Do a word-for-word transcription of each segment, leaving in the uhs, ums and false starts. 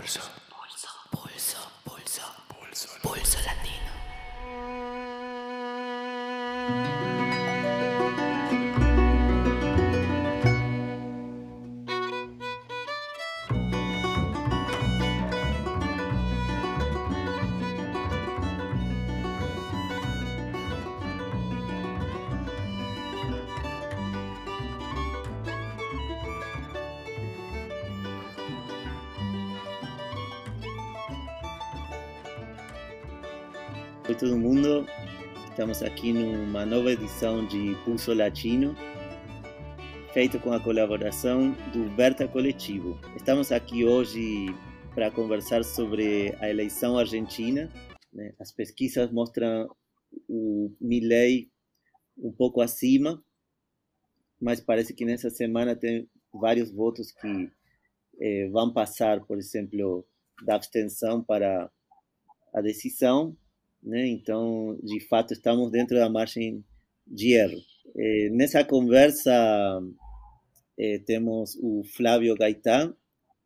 Pulso. Pulso. Pulso. Pulso. Pulso. Pulso latino. Oi todo mundo, estamos aqui numa nova edição de Pulso Latino, feito com a colaboração do Berta Coletivo. Estamos aqui hoje para conversar sobre a eleição argentina, né? As pesquisas mostram o Milei um pouco acima, mas parece que nessa semana tem vários votos que eh, vão passar, por exemplo, da abstenção para a decisão, né? Então, de fato, estamos dentro da margem de erro. Eh, nessa conversa, eh, temos o Flávio Gaitán,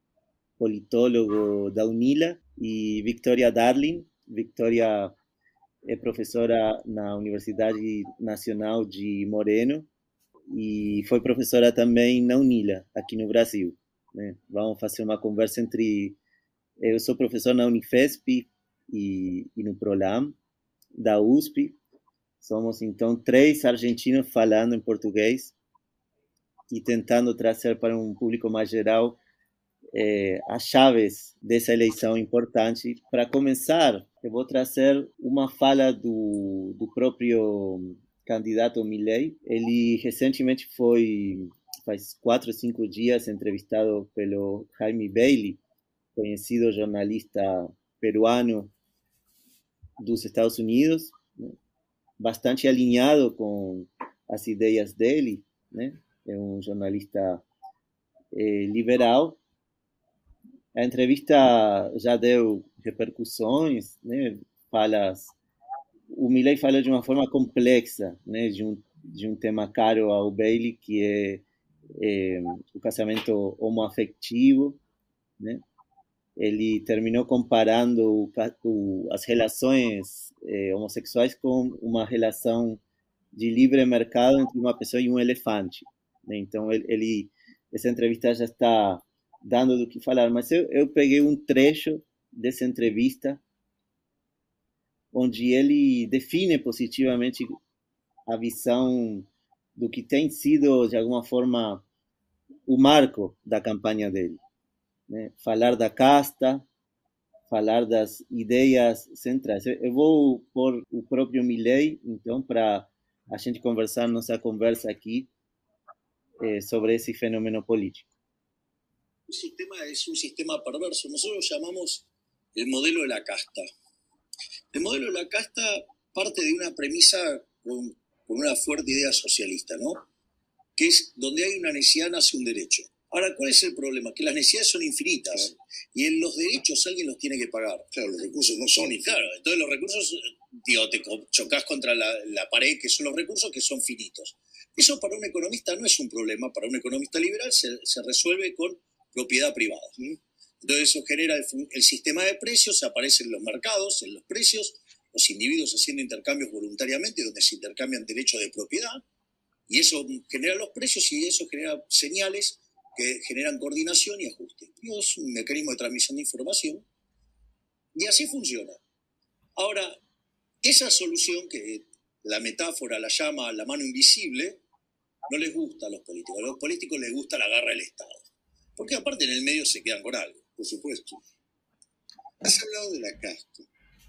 politólogo da UNILA, e Victoria Darling. Victoria é professora na Universidade Nacional de Moreno e foi professora também na UNILA, aqui no Brasil, né? Vamos fazer uma conversa entre... Eu sou professor na Unifesp e, e no Prolam, da U S P. Somos, então, três argentinos falando em português e tentando trazer para um público mais geral eh, as chaves dessa eleição importante. Para começar, eu vou trazer uma fala do, do próprio candidato Milei. Ele recentemente foi, faz quatro ou cinco dias, entrevistado pelo Jaime Bailey, conhecido jornalista peruano dos Estados Unidos, né? Bastante alinhado com as ideias dele, né? É um jornalista eh, liberal. A entrevista já deu repercussões, né? Falas, o Milei fala de uma forma complexa, né? De um de um tema caro ao Bailey, que é, é o casamento homoafetivo, né? Ele terminou comparando o, o, as relações eh, homossexuais com uma relação de livre mercado entre uma pessoa e um elefante, né? Então, ele, ele, essa entrevista já está dando do que falar, mas eu, eu peguei um trecho dessa entrevista onde ele define positivamente a visão do que tem sido, de alguma forma, o marco da campanha dele, né? Falar da casta, falar das ideias centrais. Eu vou pôr o próprio Milei, então, para a gente conversar nossa conversa aqui eh, sobre esse fenômeno político. El sistema es un sistema perverso. Nosotros lo llamamos el modelo de la casta. El modelo de la casta parte de una premisa con, con una fuerte idea socialista, ¿no? Que es donde hay una necesidad nace un derecho. Ahora, ¿cuál es el problema? Que las necesidades son infinitas, claro, y en los derechos alguien los tiene que pagar. Claro, los recursos no son infinitos. Claro, entonces los recursos, digo, te chocas contra la, la pared, que son los recursos que son finitos. Eso para un economista no es un problema, para un economista liberal se, se resuelve con propiedad privada. ¿Mm? Entonces eso genera el, el sistema de precios, aparece en los mercados, en los precios, los individuos haciendo intercambios voluntariamente, donde se intercambian derechos de propiedad, y eso genera los precios y eso genera señales que generan coordinación y ajuste. Es un mecanismo de transmisión de información y así funciona. Ahora, esa solución que la metáfora la llama la mano invisible, no les gusta a los políticos. A los políticos les gusta la garra del Estado. Porque aparte en el medio se quedan con algo, por supuesto. Has hablado de la casta.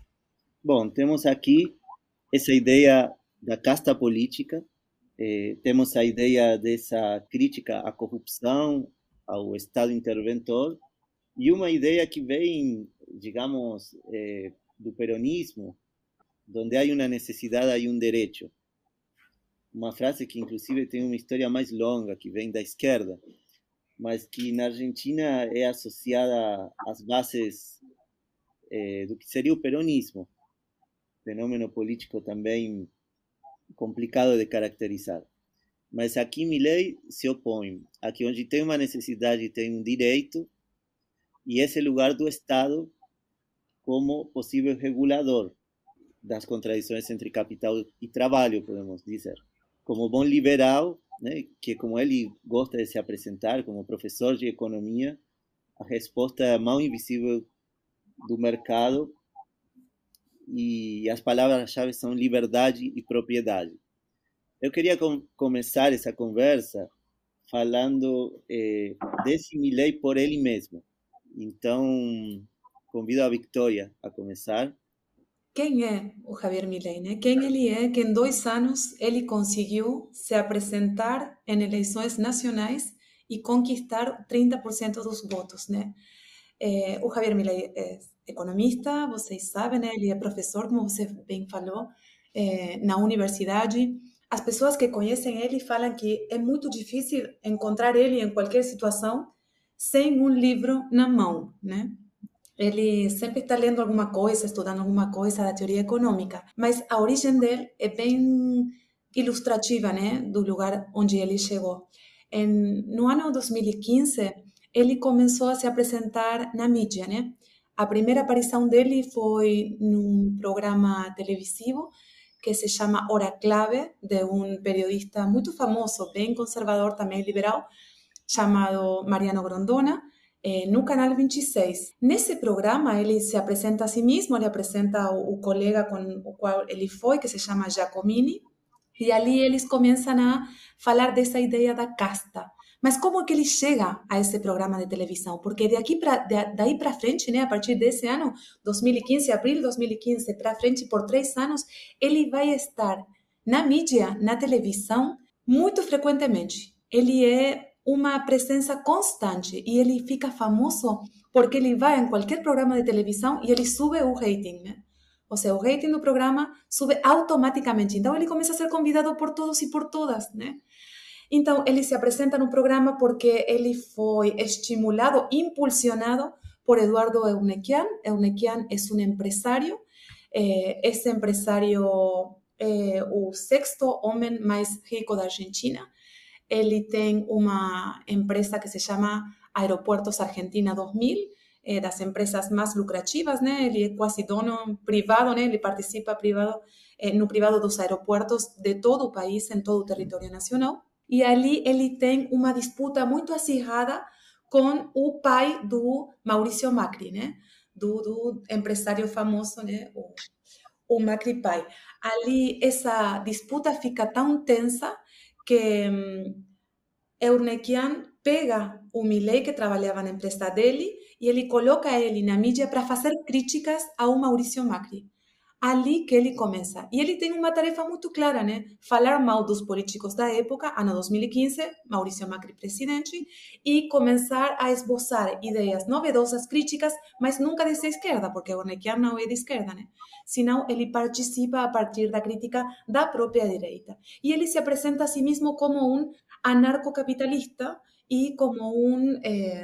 Bom, temos aqui essa ideia da casta política. Eh, temos a ideia dessa crítica à corrupção, ao Estado interventor, e uma ideia que vem, digamos, eh, do peronismo, onde há uma necessidade e um direito. Uma frase que, inclusive, tem uma história mais longa, que vem da esquerda, mas que na Argentina é associada às bases eh, do que seria o peronismo, fenômeno político também complicado de caracterizar. Mas aqui Milei se opõe. Aqui onde tem uma necessidade tem um direito, e esse lugar do Estado como possível regulador das contradições entre capital e trabalho, podemos dizer. Como bom liberal, né, que como ele gosta de se apresentar como professor de economia, a resposta é a mão invisível do mercado, e as palavras-chave são liberdade e propriedade. Eu queria com, começar essa conversa falando eh, desse Milei por ele mesmo. Então, convido a Victoria a começar. Quem é o Javier Milei, né? Quem ele é que em dois anos ele conseguiu se apresentar em eleições nacionais e conquistar trinta por cento dos votos, né? É, o Javier Milei é economista, vocês sabem, né? Ele é professor, como você bem falou, é, na universidade. As pessoas que conhecem ele falam que é muito difícil encontrar ele em qualquer situação sem um livro na mão, né? Ele sempre está lendo alguma coisa, estudando alguma coisa da teoria econômica, mas a origem dele é bem ilustrativa, né, do lugar onde ele chegou. Em, no ano dois mil e quinze, ele começou a se apresentar na mídia, né? A primeira aparição dele foi num programa televisivo que se chama Hora Clave, de um periodista muito famoso, bem conservador, também liberal, chamado Mariano Grondona, eh, no Canal vinte e seis. Nesse programa, ele se apresenta a si mesmo, ele apresenta o, o colega com o qual ele foi, que se chama Giacomini, e ali eles começam a falar dessa ideia da casta. Mas como é que ele chega a esse programa de televisão? Porque de aqui pra, de, daí para frente, né, a partir desse ano, dois mil e quinze, abril de dois mil e quinze, para frente, por três anos, ele vai estar na mídia, na televisão, muito frequentemente. Ele é uma presença constante e ele fica famoso porque ele vai em qualquer programa de televisão e ele sube o rating, né? Ou seja, o rating do programa sube automaticamente. Então, ele começa a ser convidado por todos e por todas, né? Então, ele se apresenta no programa porque ele foi estimulado, impulsionado por Eduardo Eunequian. Eunequian é um empresário. Eh, esse empresário é o sexto homem mais rico da Argentina. Ele tem uma empresa que se chama Aeropuertos Argentina dois mil, é das empresas mais lucrativas, né? Ele é quase dono privado, né? Ele participa privado, é, no privado dos aeroportos de todo o país, em todo o território nacional. E ali ele tem uma disputa muito acirrada com o pai do Maurício Macri, né? Do, do empresário famoso, né? O, o Macri pai. Ali essa disputa fica tão tensa que um, Eurnequian pega o Milei, que trabalhava na empresa dele, e ele coloca ele na mídia para fazer críticas ao Maurício Macri. Ali que ele começa. E ele tem uma tarefa muito clara, né? Falar mal dos políticos da época, ano dois mil e quinze, Maurício Macri presidente, e começar a esboçar ideias novedosas, críticas, mas nunca dessa esquerda, porque Eurnequian não é de esquerda, né? Senão ele participa a partir da crítica da própria direita. E ele se apresenta a si mesmo como um anarcocapitalista e como um... Eh,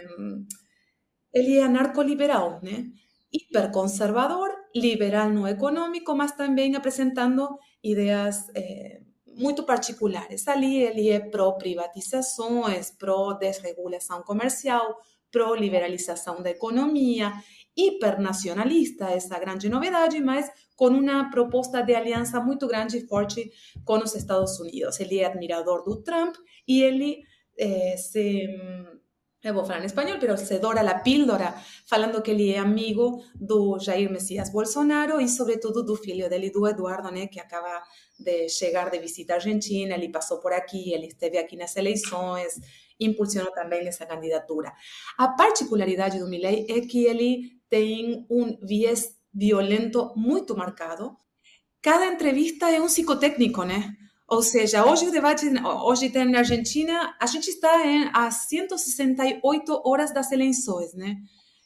ele é anarcoliberal, né? Hiperconservador, liberal no econômico, mas também apresentando ideias eh, muito particulares. Ali ele é pró-privatizações, pró-desregulação comercial, pró-liberalização da economia, hipernacionalista, essa grande novidade, mas com uma proposta de aliança muito grande e forte com os Estados Unidos. Ele é admirador do Trump e ele eh, se... Eu vou falar em espanhol, mas se dora a píldora, falando que ele é amigo do Jair Messias Bolsonaro e, sobretudo, do filho dele, do Eduardo, né, que acaba de chegar de visita à Argentina. Ele passou por aqui, ele esteve aqui nas eleições, impulsionou também essa candidatura. A particularidade do Milei é que ele tem um viés violento muito marcado. Cada entrevista é um psicotécnico, né? Ou seja, hoje o debate, hoje tem na Argentina, a gente está em, a cento e sessenta e oito horas das eleições, né?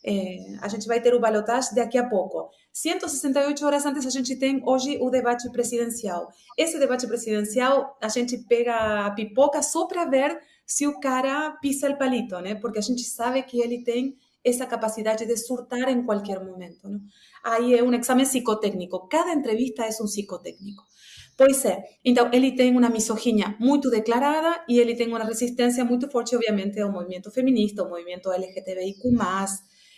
É, a gente vai ter o balotage daqui a pouco. cento e sessenta e oito horas antes a gente tem hoje o debate presidencial. Esse debate presidencial, a gente pega a pipoca só para ver se o cara pisa o palito, né? Porque a gente sabe que ele tem essa capacidade de surtar em qualquer momento, né? Aí é um exame psicotécnico. Cada entrevista é um psicotécnico. Pois é, então ele tem uma misoginia muito declarada e ele tem uma resistência muito forte, obviamente, ao movimento feminista, ao movimento L G B T I Q mais,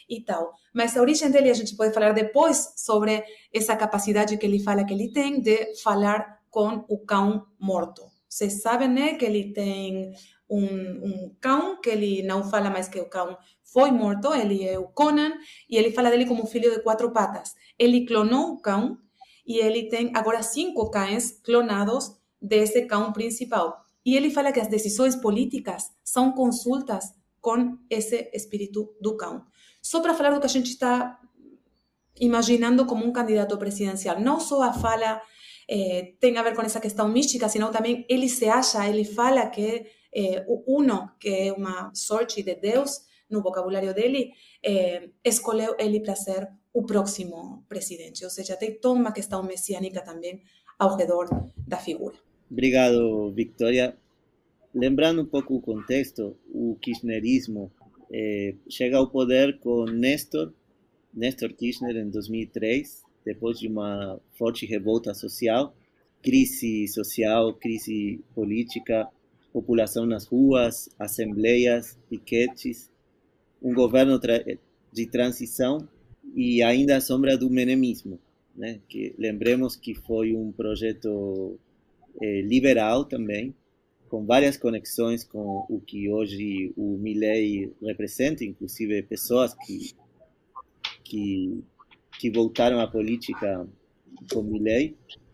e tal. Mas a origem dele, a gente pode falar depois sobre essa capacidade que ele fala que ele tem de falar com o cão morto. Vocês sabem, né, que ele tem um, um cão, que ele não fala mais que o cão foi morto, ele é o Conan, e ele fala dele como filho de quatro patas. Ele clonou o cão, e ele tem agora cinco cães clonados desse cão principal. E ele fala que as decisões políticas são consultas com esse espírito do cão. Só para falar do que a gente está imaginando como um candidato presidencial. Não só a fala eh, tem a ver com essa questão mística, senão também ele se acha, ele fala que eh, o Uno, que é uma sorte de Deus no vocabulário dele, eh, escolheu ele para ser o próximo presidente. Ou seja, tem toda uma questão messiânica também ao redor da figura. Obrigado, Victoria. Lembrando um pouco o contexto, o kirchnerismo eh, chega ao poder com Néstor, Néstor Kirchner em dois mil e três, depois de uma forte revolta social, crise social, crise política, população nas ruas, assembleias, piquetes, um governo tra- de transição e ainda a sombra do menemismo, né? Que lembremos que foi um projeto eh, liberal também, com várias conexões com o que hoje o Milei representa, inclusive pessoas que que, que voltaram à política com Milei.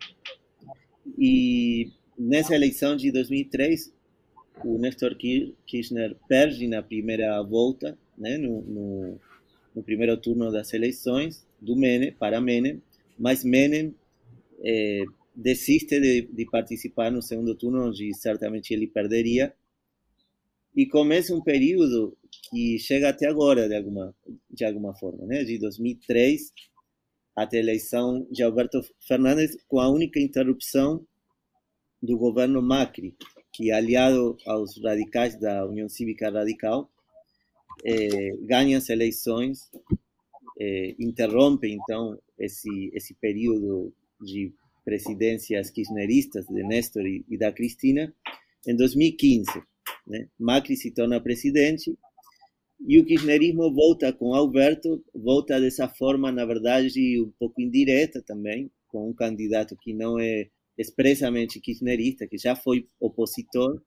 E nessa eleição de dois mil e três, o Néstor Kirchner perde na primeira volta, né, no, no, no primeiro turno das eleições, do Menem, para Menem, mas Menem eh, desiste de, de participar no segundo turno, onde certamente ele perderia, e começa um período que chega até agora, de alguma, de alguma forma, né? De dois mil e três até a eleição de Alberto Fernandes, com a única interrupção do governo Macri, que, aliado aos radicais da União Cívica Radical, eh, ganha as eleições, eh, interrompe, então, esse, esse período de presidências kirchneristas de Néstor e, e da Cristina, em dois mil e quinze. Né? Macri se torna presidente e o kirchnerismo volta com Alberto, volta dessa forma, na verdade, um pouco indireta também, com um candidato que não é expressamente kirchnerista, que já foi opositor,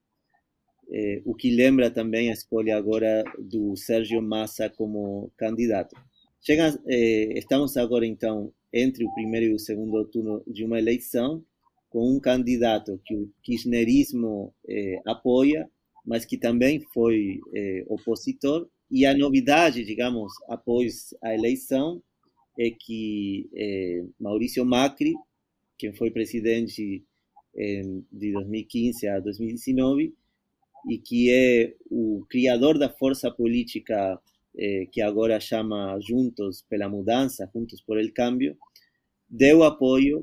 eh, o que lembra também a escolha agora do Sérgio Massa como candidato. Chega, eh, estamos agora, então, entre o primeiro e o segundo turno de uma eleição, com um candidato que o kirchnerismo eh, apoia, mas que também foi eh, opositor. E a novidade, digamos, após a eleição, é que eh, Maurício Macri, quem foi presidente eh, de dois mil e quinze a dois mil e dezenove, e que é o criador da força política eh, que agora chama Juntos pela Mudança, Juntos por el Cambio, deu apoio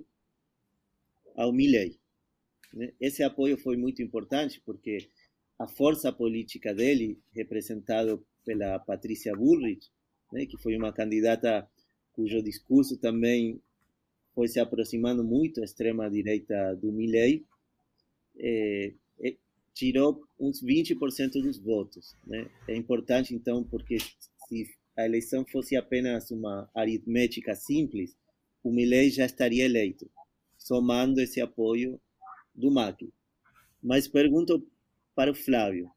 ao Milei. Esse apoio foi muito importante porque a força política dele, representada pela Patrícia Bullrich, né, que foi uma candidata cujo discurso também foi se aproximando muito à extrema-direita do Milei, é, é, tirou uns vinte por cento dos votos. Né? É importante, então, porque se a eleição fosse apenas uma aritmética simples, o Milei já estaria eleito, somando esse apoio do Macri. Mas pergunto para o Flávio,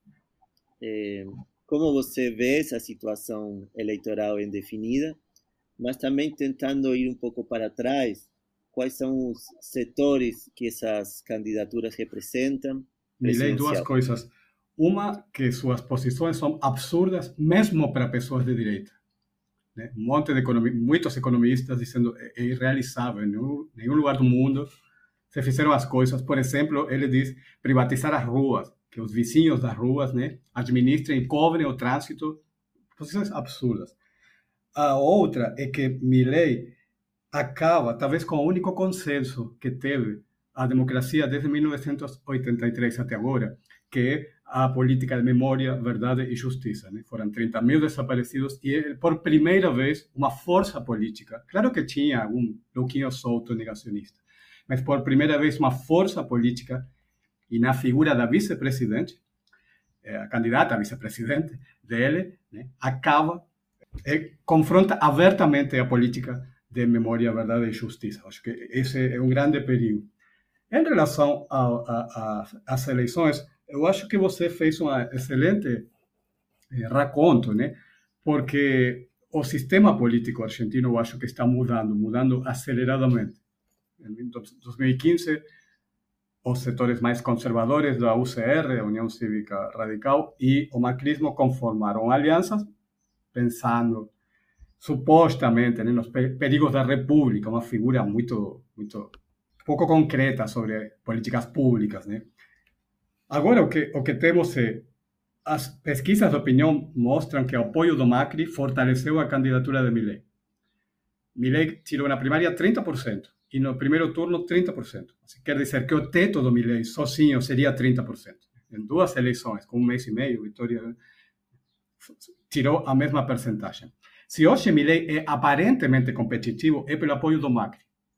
eh, como você vê essa situação eleitoral indefinida, mas também tentando ir um pouco para trás, quais são os setores que essas candidaturas representam? Milei, duas coisas. Uma, que suas posições são absurdas, mesmo para pessoas de direita. Né? Um monte de economi- muitos economistas dizendo é irrealizável, em nenhum, nenhum lugar do mundo se fizeram as coisas. Por exemplo, ele diz privatizar as ruas, que os vizinhos das ruas, né, administrem e cobrem o trânsito. Posições absurdas. A outra é que Milei acaba, talvez com o único consenso que teve a democracia desde mil novecentos e oitenta e três até agora, que é a política de memória, verdade e justiça. Né? Foram trinta mil desaparecidos e, por primeira vez, uma força política. Claro que tinha algum louquinho solto negacionista, mas por primeira vez uma força política, e na figura da vice-presidente, a candidata a vice-presidente dele, né, acaba é, confronta abertamente a política de memória, verdade e justiça. Acho que esse é um grande perigo. Em relação às eleições, eu acho que você fez um excelente eh, raconto, né? Porque o sistema político argentino, eu acho que está mudando, mudando aceleradamente. Em dois mil e quinze, os setores mais conservadores da U C R, a União Cívica Radical, e o macrismo conformaram alianças, pensando supostamente, né, nos perigos da República, uma figura muito, muito pouco concreta sobre políticas públicas, né? Agora, o que, o que temos é, as pesquisas de opinião mostram que o apoio do Macri fortaleceu a candidatura de Milei. Milei tirou na primária trinta por cento e no primeiro turno trinta por cento. Assim, quer dizer que o teto do Milei sozinho seria trinta por cento. Em duas eleições, com um mês e meio, Vitória tirou a mesma percentagem. Se hoje Milei é aparentemente competitivo, é pelo apoio do Macri.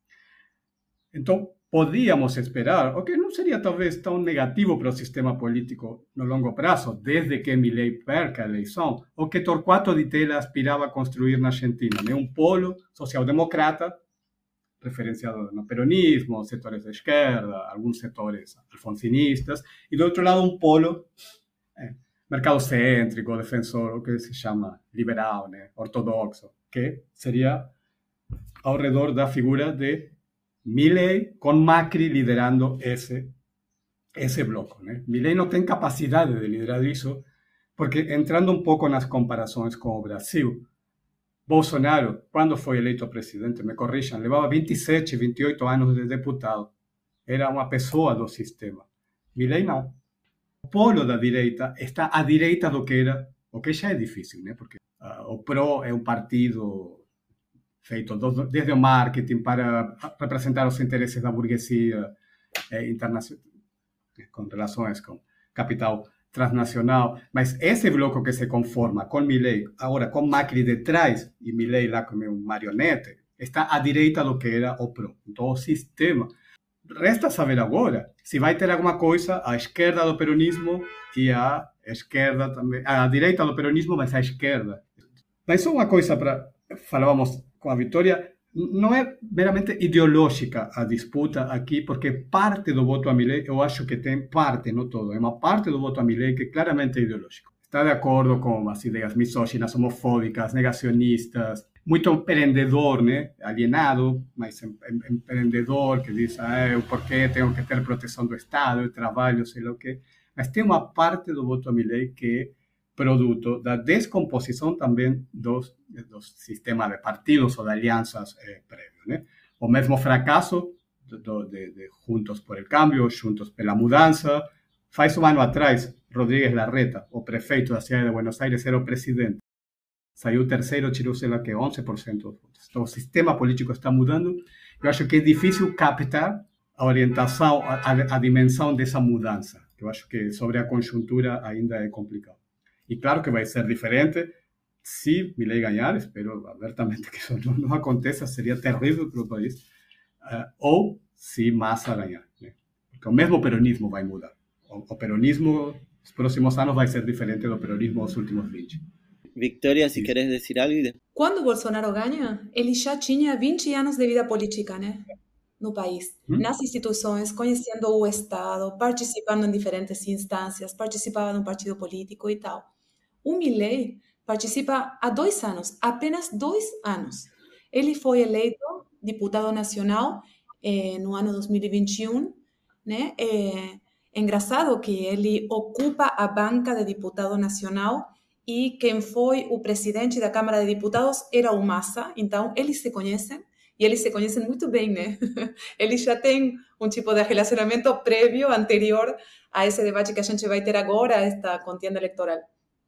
Então, podíamos esperar, o que não seria talvez tão negativo para o sistema político no longo prazo, desde que Milei perca a eleição, o que Torquato Di Tella aspirava a construir na Argentina, né? Um polo social-democrata, referenciado no peronismo, setores da esquerda, alguns setores alfonsinistas, e do outro lado um polo é, mercadocêntrico, defensor, o que se chama liberal, né? Ortodoxo, que seria ao redor da figura de Milei com Macri liderando esse, esse bloco, né? Milei não tem capacidade de liderar isso, porque entrando um pouco nas comparações com o Brasil, Bolsonaro, quando foi eleito presidente, me corrijam, levava vinte e sete, vinte e oito anos de deputado. Era uma pessoa do sistema. Milei não. O polo da direita está à direita do que era, o que já é difícil, né? Porque uh, o P R O é um partido feito desde o marketing para representar os interesses da burguesia eh, internacional, com relações com capital transnacional, mas esse bloco que se conforma com Milei, agora com Macri de trás, e Milei lá como um marionete, está à direita do que era o P R O. Então, o sistema. Resta saber agora se vai ter alguma coisa à esquerda do peronismo e à esquerda também, à direita do peronismo, mas à esquerda. Mas só uma coisa para... Falávamos com a Vitória, não é meramente ideológica a disputa aqui, porque parte do voto a Milei, eu acho que tem parte, não todo, é uma parte do voto a Milei que claramente é ideológico. Está de acordo com as ideias misóginas, homofóbicas, negacionistas, muito empreendedor, né? Alienado, mas empreendedor, que diz, ah, eu por que tenho que ter proteção do Estado, eu trabalho, sei lá o quê. Mas tem uma parte do voto a Milei que é produto da descomposição também dos, dos sistemas de partidos ou de alianças eh, prévios, né? O mesmo fracasso do, de, de Juntos por el Cambio, Juntos pela Mudança. Faz um ano atrás, Rodríguez Larreta, o prefeito da cidade de Buenos Aires, era o presidente. Saiu terceiro, tirou, sei lá, que onze por cento dos votos. Então, o sistema político está mudando. Eu acho que é difícil captar a orientação, a, a, a dimensão dessa mudança. Eu acho que sobre a conjuntura ainda é complicado. E claro que vai ser diferente se Milei ganhar, espero abertamente que isso não, não aconteça, seria terrível para o país, uh, ou se Massa ganhar, né? Porque o mesmo peronismo vai mudar. O, o peronismo nos próximos anos vai ser diferente do peronismo dos últimos vinte. Victoria, se queres dizer algo. Quando Bolsonaro ganha, ele já tinha vinte anos de vida política, né? No país, hum? nas instituições, conhecendo o Estado, participando em diferentes instâncias, participava de um partido político e tal. O Milei participa há dois anos, apenas dois anos. Ele foi eleito deputado nacional eh, no ano dois mil e vinte e um, né? É, é engraçado que ele ocupa a banca de deputado nacional e quem foi o presidente da Câmara de Deputados era o Massa, então eles se conhecem. E eles se conhecem muito bem, né? Eles já têm um tipo de relacionamento prévio, anterior a esse debate que a gente vai ter agora, esta contienda eleitoral.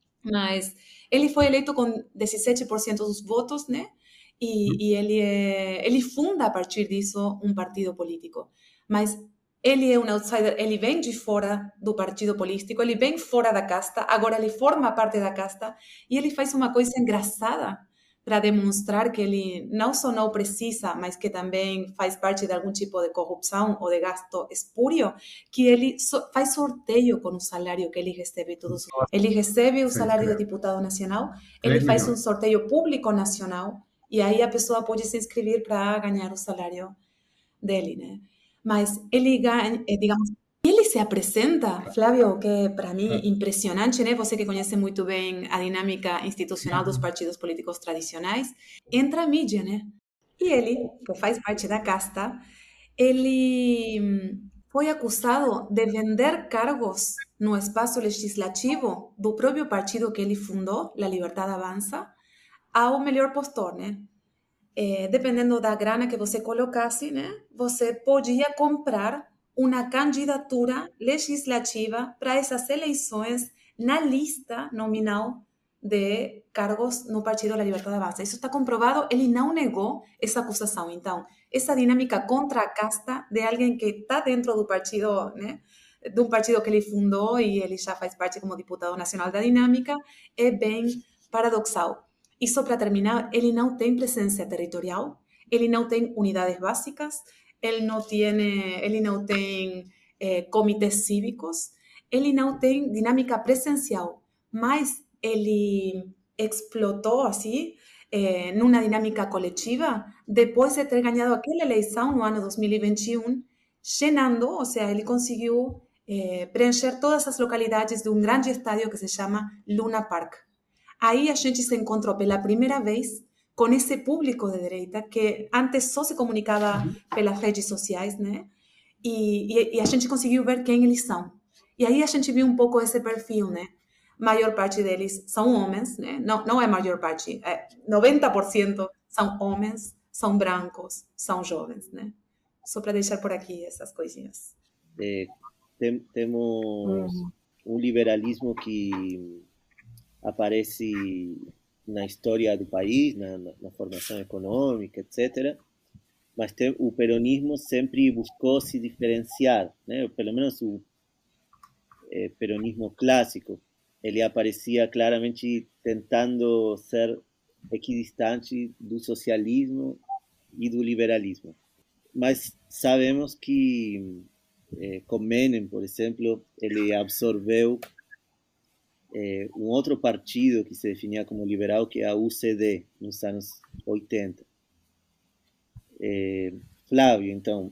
Mas ele foi eleito com dezessete por cento dos votos, né? E, e ele, é, ele funda, a partir disso, um partido político. Mas ele é um outsider, ele vem de fora do partido político, ele vem fora da casta, agora ele forma parte da casta, e ele faz uma coisa engraçada, para demonstrar que ele não só não precisa, mas que também faz parte de algum tipo de corrupção ou de gasto espúrio, que ele so, faz sorteio com o salário que ele recebe todos. Ele recebe o salário de deputado nacional, ele faz um sorteio público nacional, e aí a pessoa pode se inscrever para ganhar o salário dele, né? Mas ele ganha, digamos, ele se apresenta, Flávio, que para mim é impressionante, né? Você que conhece muito bem a dinâmica institucional dos partidos políticos tradicionais, entra a mídia, né? E ele, que faz parte da casta, ele foi acusado de vender cargos no espaço legislativo do próprio partido que ele fundou, La Libertad Avança, ao melhor postor, né? É, dependendo da grana que você colocasse, né? Você podia comprar uma candidatura legislativa para essas eleições na lista nominal de cargos no Partido da Libertad Avança. Isso está comprovado, ele não negou essa acusação. Então, essa dinâmica contra a casta de alguém que está dentro do partido, né, de um partido que ele fundou e ele já faz parte como deputado nacional da dinâmica, é bem paradoxal. E só para terminar, ele não tem presença territorial, ele não tem unidades básicas, ele não tem, ele não tem eh, comitês cívicos, ele não tem dinâmica presencial, mas ele explotou assim, eh, numa dinâmica coletiva, depois de ter ganhado aquela eleição no ano dois mil e vinte e um, llenando, ou seja, ele conseguiu eh, preencher todas as localidades de um grande estádio que se chama Luna Park. Aí a gente se encontrou pela primeira vez com esse público de direita que antes só se comunicava pelas redes sociais, né? E, e, e a gente conseguiu ver quem eles são. E aí a gente viu um pouco esse perfil, né? Maior parte deles são homens, né? Não, não é maior parte, é noventa por cento são homens, são brancos, são jovens, né? Só para deixar por aqui essas coisinhas. É, tem, temos uhum. um liberalismo que aparece na história do país, na, na, na formação econômica, etcétera. Mas tem, o peronismo sempre buscou se diferenciar, né? Pelo menos o eh, peronismo clássico. Ele aparecia claramente tentando ser equidistante do socialismo e do liberalismo. Mas sabemos que eh, com Menem, por exemplo, ele absorveu Eh, um outro partido que se definia como liberal, que é a U C D, nos anos oitenta. Eh, Flávio, então,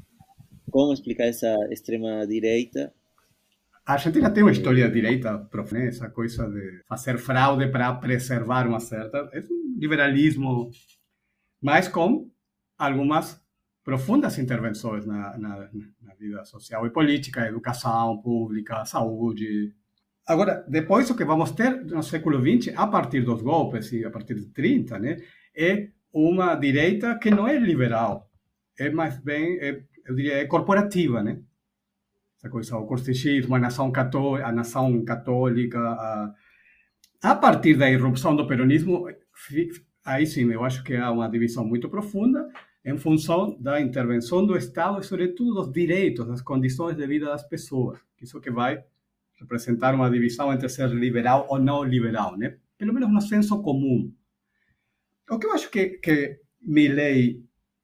como explicar essa extrema-direita? A Argentina tem uma história de direita profunda, essa coisa de fazer fraude para preservar uma certa... É um liberalismo, mas com algumas profundas intervenções na, na, na vida social e política, educação pública, saúde... Agora, depois o que vamos ter no século vinte, a partir dos golpes e a partir de trinta, né, é uma direita que não é liberal, é mais bem, é, eu diria, é corporativa, né? Essa coisa, o cortesismo, a nação católica, a nação católica, a, a partir da irrupção do peronismo, aí sim, eu acho que há uma divisão muito profunda em função da intervenção do Estado e, sobretudo, dos direitos, das condições de vida das pessoas. Isso que vai representar uma divisão entre ser liberal ou não liberal, né? Pelo menos no senso comum. O que eu acho que, que Milei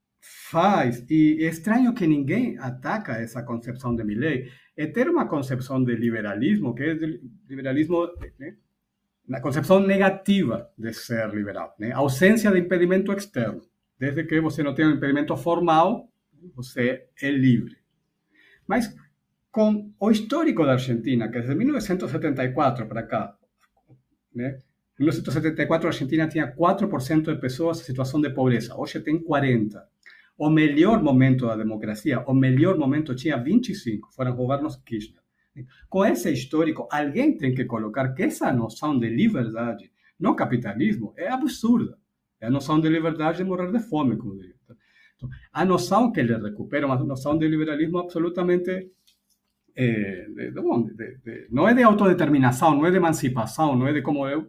faz, e é estranho que ninguém ataca essa concepção de Milei, é ter uma concepção de liberalismo, que é de liberalismo, né? Na concepção negativa de ser liberal, né? A ausência de impedimento externo. Desde que você não tenha um impedimento formal, você é livre. Mas com o histórico da Argentina, que desde mil novecentos e setenta e quatro para cá, né? Em mil novecentos e setenta e quatro a Argentina tinha quatro por cento de pessoas em situação de pobreza, hoje tem quarenta por cento. O melhor momento da democracia, o melhor momento tinha vinte e cinco por cento, foram governos Kirchner. Com esse histórico, alguém tem que colocar que essa noção de liberdade, não capitalismo, é absurda. É a noção de liberdade de morrer de fome, como diria. Então, a noção que ele recupera, uma noção de liberalismo absolutamente... É, de, de, de, de, não é de autodeterminação, não é de emancipação, não é de como eu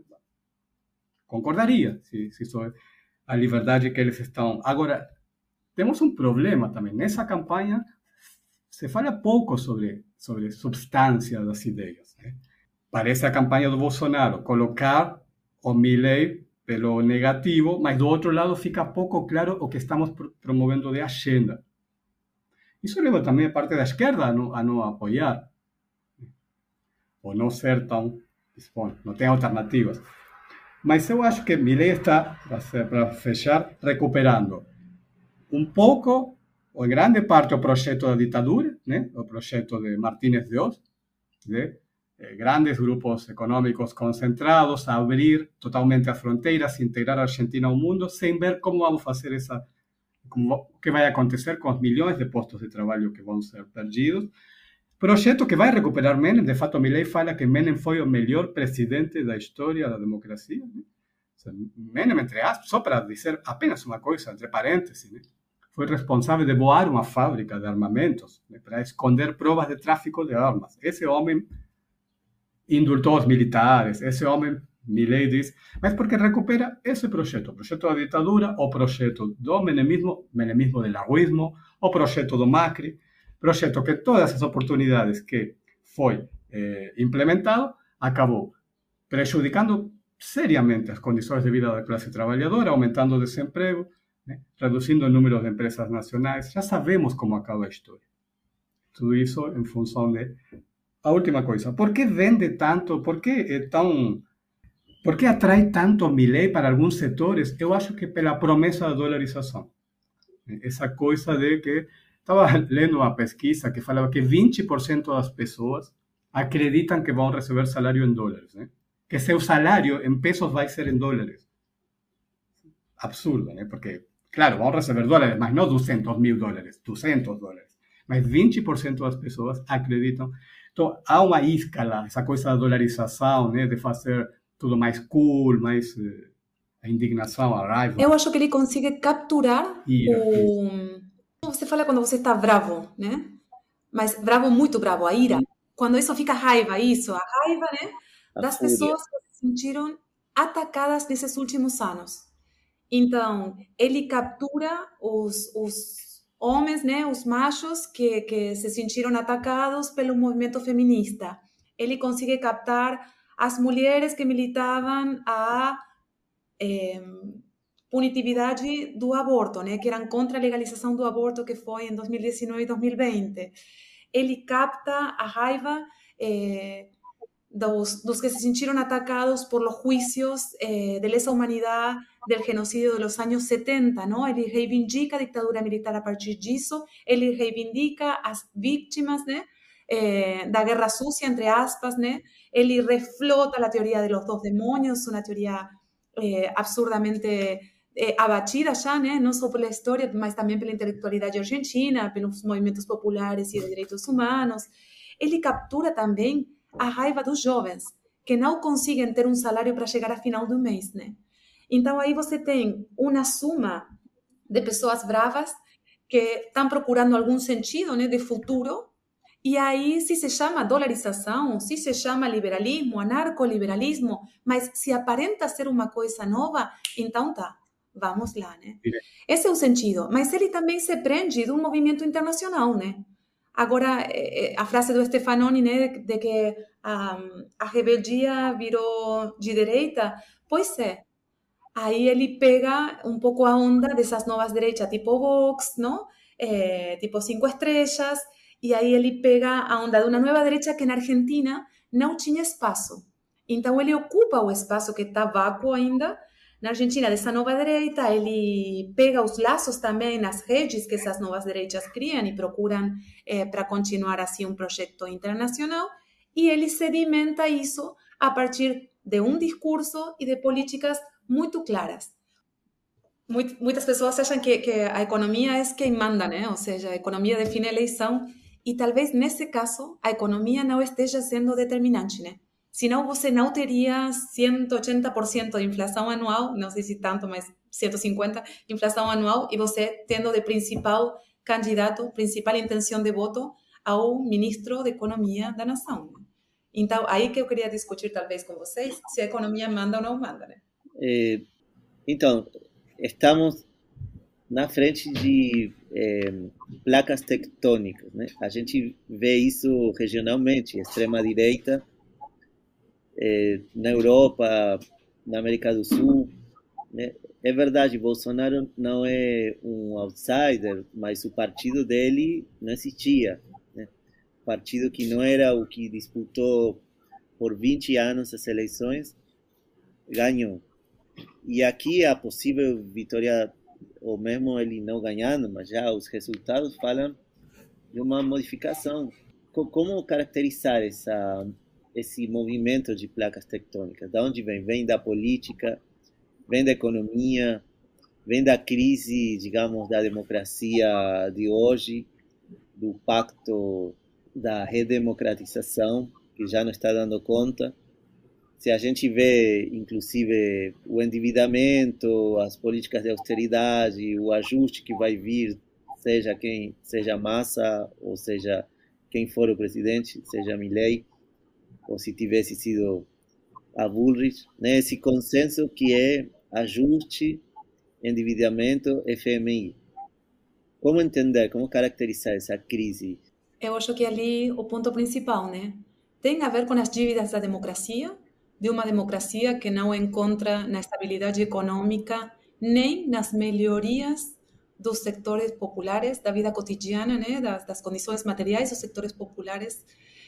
concordaria se, se isso é a liberdade que eles estão. Agora, temos um problema também. Nessa campanha se fala pouco sobre, sobre substância das ideias, né? Parece a campanha do Bolsonaro, colocar o Milei pelo negativo, mas do outro lado fica pouco claro o que estamos promovendo de agenda. Isso leva também a parte da esquerda a não, a não apoiar, ou não ser tão, bom, não tem alternativas. Mas eu acho que Milei está, para fechar, recuperando um pouco, ou em grande parte, o projeto da ditadura, né? O projeto de Martínez de Oz, de eh, grandes grupos econômicos concentrados, a abrir totalmente as fronteiras, integrar a Argentina ao mundo, sem ver como vamos fazer essa, como, o que vai acontecer com os milhões de postos de trabalho que vão ser perdidos. Projeto que vai recuperar Menem. De fato, Milei fala que Menem foi o melhor presidente da história da democracia, né? O sea, Menem, entre aspas, só para dizer apenas uma coisa, entre parênteses, né? Foi responsável de voar uma fábrica de armamentos, né, para esconder provas de tráfico de armas. Esse homem indultou os militares, esse homem, Milei diz, mas porque recupera esse projeto, o projeto da ditadura, o projeto do menemismo, menemismo del lagoísmo, o projeto do Macri, projeto que todas as oportunidades que foi eh, implementado acabou prejudicando seriamente as condições de vida da classe trabalhadora, aumentando o desemprego, né, reduzindo o número de empresas nacionais. Já sabemos como acaba a história. Tudo isso em função de... A última coisa, por que vende tanto, por que é tão... Por que atrai tanto Milei para alguns setores? Eu acho que pela promessa da dolarização. Essa coisa de que... Estava lendo uma pesquisa que falava que vinte por cento das pessoas acreditam que vão receber salário em dólares, né? Que seu salário em pesos vai ser em dólares. Absurdo, né? Porque, claro, vão receber dólares, mas não duzentos mil dólares, duzentos dólares. Mas vinte por cento das pessoas acreditam. Então, há uma isca lá, essa coisa da dolarização, né? De fazer tudo mais cool, mais... Eh, a indignação, a raiva. Eu acho que ele consegue capturar Ira, o... Você fala quando você está bravo, né? Mas bravo, muito bravo, a ira. Quando isso fica raiva, isso, a raiva, né? Das pessoas que se sentiram atacadas nesses últimos anos. Então, ele captura os, os homens, né? Os machos que, que se sentiram atacados pelo movimento feminista. Ele consegue captar as mulheres que militavam a... Eh, punitividade do aborto, né, que eram contra a legalização do aborto, que foi em dois mil e dezenove e dois mil e vinte. Ele capta a raiva eh, dos, dos que se sentiram atacados por los juicios eh, de lesa humanidade del genocídio de los años setenta, ¿no? Ele reivindica a ditadura militar a partir disso, ele reivindica as vítimas, né, eh, da guerra sucia, entre aspas, né? Ele reflota a teoria de los dos demonios, uma teoria eh, absurdamente... Eh, abatida já, né? Não só pela história, mas também pela intelectualidade argentina, pelos movimentos populares e de direitos humanos. Ele captura também a raiva dos jovens, que não conseguem ter um salário para chegar ao final do mês, né? Então, aí você tem uma suma de pessoas bravas que estão procurando algum sentido, né, de futuro, e aí se se chama dolarização, se se chama liberalismo, anarcoliberalismo, mas se aparenta ser uma coisa nova, então tá. Vamos lá, né? Esse é o sentido. Mas ele também se prende de um movimento internacional, né? Agora, a frase do Stefanoni, né, de que a, a rebeldia virou de direita, pois é. Aí ele pega um pouco a onda dessas novas direitas, tipo Vox, não? É, tipo Cinco Estrelas, e aí ele pega a onda de uma nova direita que na Argentina não tinha espaço. Então, ele ocupa o espaço que está vácuo ainda. Na Argentina, dessa nova direita, ele pega os laços também nas redes que essas novas direitas criam e procuram eh, para continuar assim um projeto internacional, e ele sedimenta isso a partir de um discurso e de políticas muito claras. Muitas pessoas acham que, que a economia é quem manda, né? Ou seja, a economia define a eleição, e talvez nesse caso a economia não esteja sendo determinante, né? Senão você não teria cento e oitenta por cento de inflação anual, não sei se tanto, mas cento e cinquenta por cento de inflação anual, e você tendo de principal candidato, principal intenção de voto ao ministro de Economia da nação. Então, aí que eu queria discutir talvez com vocês, se a economia manda ou não manda, né? É, então, estamos na frente de é, placas tectônicas, né? A gente vê isso regionalmente, extrema-direita, Eh, na Europa, na América do Sul, né? É verdade, Bolsonaro não é um outsider, mas o partido dele não existia, né? Partido que não era o que disputou por vinte anos as eleições, ganhou. E aqui a possível vitória, ou mesmo ele não ganhando, mas já os resultados falam de uma modificação. Como caracterizar essa, esse movimento de placas tectônicas? De onde vem? Vem da política, vem da economia, vem da crise, digamos, da democracia de hoje, do pacto da redemocratização, que já não está dando conta. Se a gente vê, inclusive, o endividamento, as políticas de austeridade, o ajuste que vai vir, seja quem seja Massa, ou seja quem for o presidente, seja Milei, ou se tivesse sido a Bullrich, né? Esse consenso que é ajuste, endividamento, F M I. Como entender, como caracterizar essa crise? Eu acho que ali o ponto principal, né? Tem a ver com as dívidas da democracia, de uma democracia que não encontra na estabilidade econômica nem nas melhorias dos sectores populares, da vida cotidiana, né? das, das condições materiais dos sectores populares.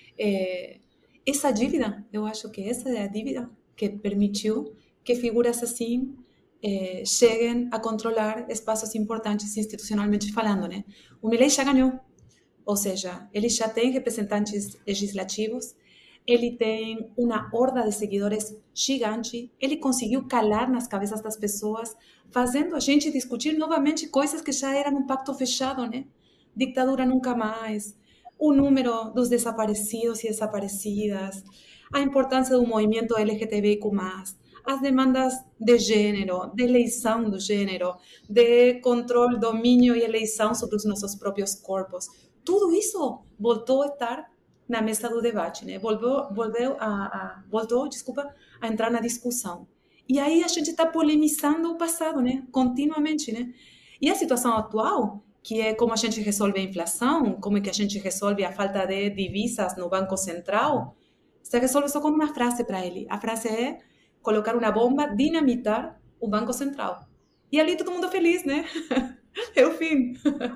É, essa dívida, eu acho que essa é a dívida que permitiu que figuras assim eh, cheguem a controlar espaços importantes institucionalmente falando, né? O Milei já ganhou, ou seja, ele já tem representantes legislativos, ele tem uma horda de seguidores gigante, ele conseguiu calar nas cabeças das pessoas, fazendo a gente discutir novamente coisas que já eram um pacto fechado, né? Ditadura nunca mais, o número dos desaparecidos e desaparecidas, a importância do movimento L G T B I Q mais, as demandas de gênero, de eleição do gênero, de controle, domínio e eleição sobre os nossos próprios corpos. Tudo isso voltou a estar na mesa do debate, né? Volveu, volveu a, a, voltou, desculpa, a entrar na discussão. E aí a gente está polemizando o passado, né? Continuamente, né? E a situação atual, que é como a gente resolve a inflação, como é que a gente resolve a falta de divisas no Banco Central, se resolve só com uma frase para ele. A frase é colocar uma bomba, dinamitar o Banco Central. E ali todo mundo feliz, né? É o fim.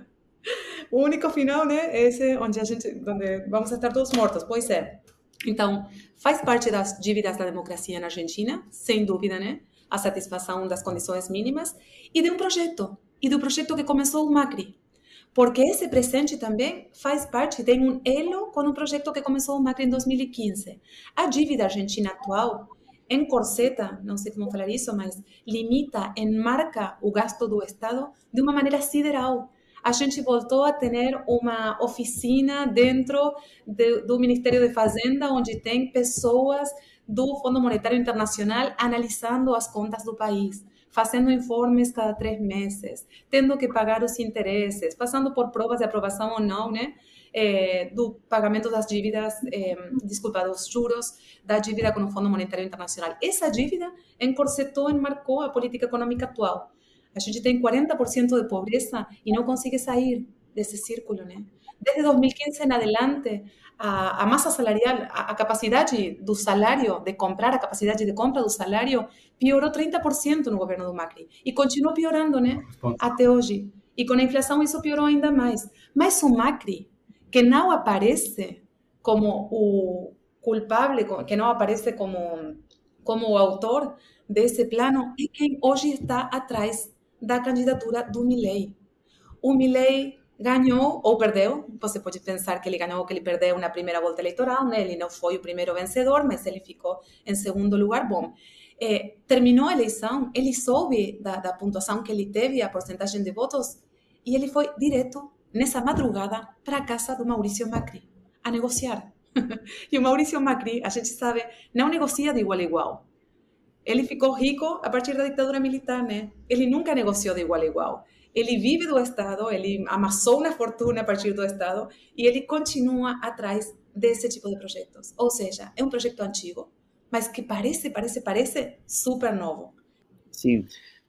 O único final, né? É esse onde a gente, onde vamos estar todos mortos. Pois é. Então, faz parte das dívidas da democracia na Argentina, sem dúvida, né? A satisfação das condições mínimas e de um projeto. E do projeto que começou o Macri. Porque esse presente também faz parte, tem um elo com um projeto que começou o Macri em dois mil e quinze. A dívida argentina atual encorseta, não sei como falar isso, mas limita, enmarca o gasto do Estado de uma maneira sideral. A gente voltou a ter uma oficina dentro de, do Ministério de Fazenda, onde tem pessoas do Fundo Monetário Internacional analisando as contas do país, fazendo informes cada três meses, tendo que pagar os interesses, passando por provas de aprovação ou não, né? É, do pagamento das dívidas, é, desculpa, dos juros da dívida com o Fundo Monetário Internacional. Essa dívida encorsetou, enmarcou a política econômica atual. A gente tem quarenta por cento de pobreza e não consegue sair desse círculo, né? Desde dois mil e quinze em adelante, a, a massa salarial, a, a capacidade do salário de comprar, a capacidade de compra do salário piorou trinta por cento no governo do Macri. E continua piorando, né? Até hoje. E com a inflação isso piorou ainda mais. Mas o Macri, que não aparece como o culpable, que não aparece como, como o autor desse plano, é quem hoje está atrás da candidatura do Milei. O Milei ganhou ou perdeu, você pode pensar que ele ganhou ou que ele perdeu na primeira volta eleitoral, né? Ele não foi o primeiro vencedor, mas ele ficou em segundo lugar. Bom, é, terminou a eleição, ele soube da, da pontuação que ele teve, a porcentagem de votos, e ele foi direto nessa madrugada para a casa do Maurício Macri, a negociar. E o Maurício Macri, a gente sabe, não negocia de igual a igual. Ele ficou rico a partir da ditadura militar, né? Ele nunca negociou de igual a igual. Ele vive do Estado, ele amassou uma fortuna a partir do Estado e ele continua atrás desse tipo de projetos. Ou seja, é um projeto antigo, mas que parece, parece, parece super novo. Sim.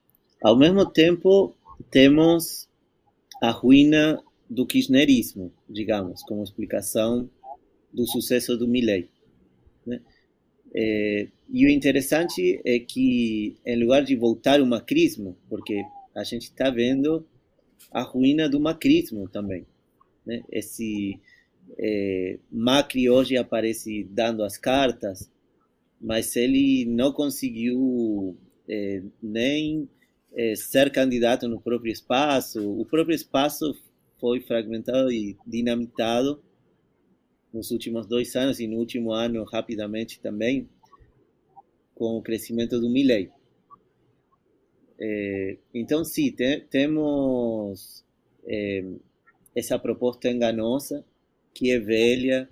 Ao mesmo tempo, temos a ruína do kirchnerismo, digamos, como explicação do sucesso do Milei, né? É, e o interessante é que, em lugar de voltar ao macrismo, porque a gente está vendo a ruína do macrismo também, né? Esse é, Macri hoje aparece dando as cartas, mas ele não conseguiu é, nem é, ser candidato no próprio espaço. O próprio espaço foi fragmentado e dinamitado nos últimos dois anos e no último ano rapidamente também, com o crescimento do Milei. É, então, sim, te, temos é, essa proposta enganosa, que é velha,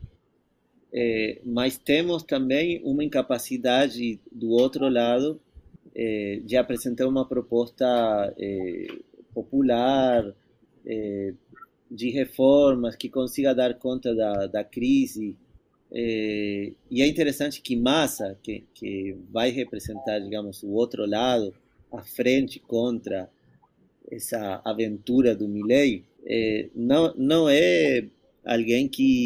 é, mas temos também uma incapacidade do outro lado é, de apresentar uma proposta é, popular, é, de reformas que consiga dar conta da, da crise. É, e é interessante que Massa, que, que vai representar, digamos, o outro lado, a frente contra essa aventura do Milei, é, não, não é alguém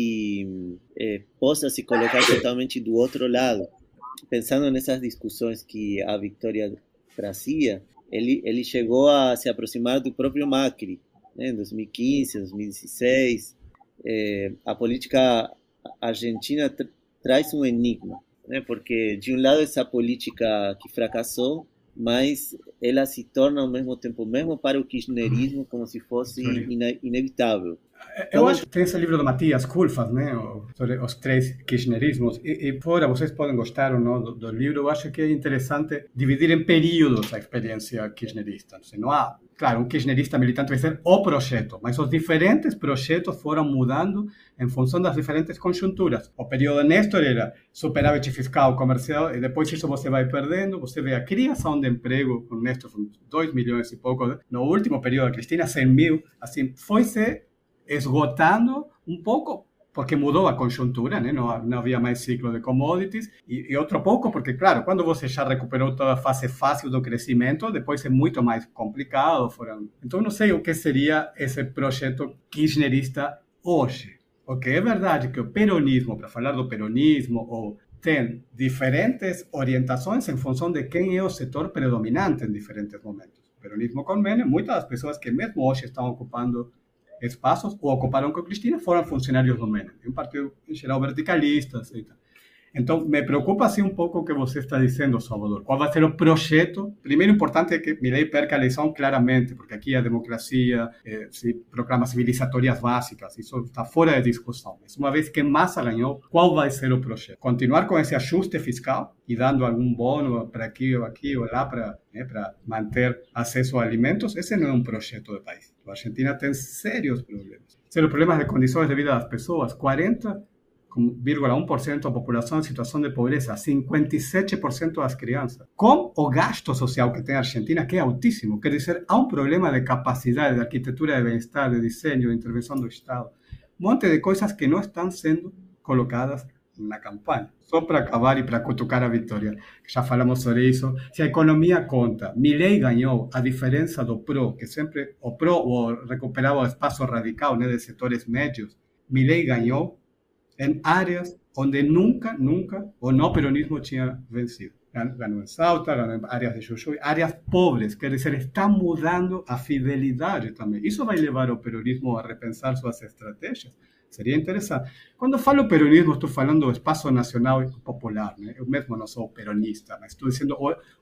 que é, possa se colocar totalmente do outro lado. Pensando nessas discussões que a Victoria trazia, ele, ele chegou a se aproximar do próprio Macri, né, em dois mil e quinze, dois mil e dezesseis. É, a política argentina tra traz um enigma, né, porque, de um lado, essa política que fracassou, mas ela se torna, ao mesmo tempo, mesmo para o kirchnerismo, como se fosse ine inevitável. Eu acho que tem esse livro do Matias Culfas, né, sobre os três kirchnerismos, e, e fora, vocês podem gostar ou não do, do livro, eu acho que é interessante dividir em períodos a experiência kirchnerista. Não há, claro, um kirchnerista militante vai ser o projeto, mas os diferentes projetos foram mudando em função das diferentes conjunturas. O período Néstor era superávit fiscal, comercial, e depois isso você vai perdendo, você vê a criação de emprego, com Néstor são dois milhões e pouco, no último período da Cristina, cem mil, assim, foi se esgotando um pouco, porque mudou a conjuntura, né? não, não havia mais ciclo de commodities, e, e outro pouco porque, claro, quando você já recuperou toda a fase fácil do crescimento, depois é muito mais complicado. Foram... Então, não sei o que seria esse projeto kirchnerista hoje. O que é verdade que o peronismo, para falar do peronismo, ou tem diferentes orientações em função de quem é o setor predominante em diferentes momentos. O peronismo com Menem, muitas das pessoas que mesmo hoje estão ocupando espaços ou ocuparam com Cristina foram funcionários do Menem. É um partido, em geral, verticalista. Assim. Então, me preocupa assim um pouco o que você está dizendo, Salvador. Qual vai ser o projeto? Primeiro, importante é que Milei perca a eleição claramente, porque aqui a democracia eh, se proclama civilizatórias básicas, isso está fora de discussão. Mas uma vez que Massa ganhou, qual vai ser o projeto? Continuar com esse ajuste fiscal e dando algum bônus para aqui ou aqui ou lá para né, para manter acesso a alimentos? Esse não é um projeto de país. A Argentina tem sérios problemas. Sérios problemas de condições de vida das pessoas. quarenta vírgula um por cento da população em situação de pobreza, cinquenta e sete por cento das crianças. Com o gasto social que tem a Argentina, que é altíssimo, quer dizer, há um problema de capacidade, de arquitetura de bem-estar, de desenho, de intervenção do Estado. Um monte de coisas que não estão sendo colocadas na campanha. Só para acabar e para cutucar a Victoria, já falamos sobre isso. Se a economia conta, Milei ganhou a diferença do P R O, que sempre o P R O o recuperava o espaço radical, né, de setores médios. Milei ganhou em áreas onde nunca, nunca o não peronismo tinha vencido. Ganhou em Salta, ganhou em áreas de Jujuy, áreas pobres, quer dizer, está mudando a fidelidade também. Isso vai levar o peronismo a repensar suas estratégias. Seria interessante. Quando falo peronismo, estou falando do espaço nacional e popular, né? Eu mesmo não sou peronista, mas estou dizendo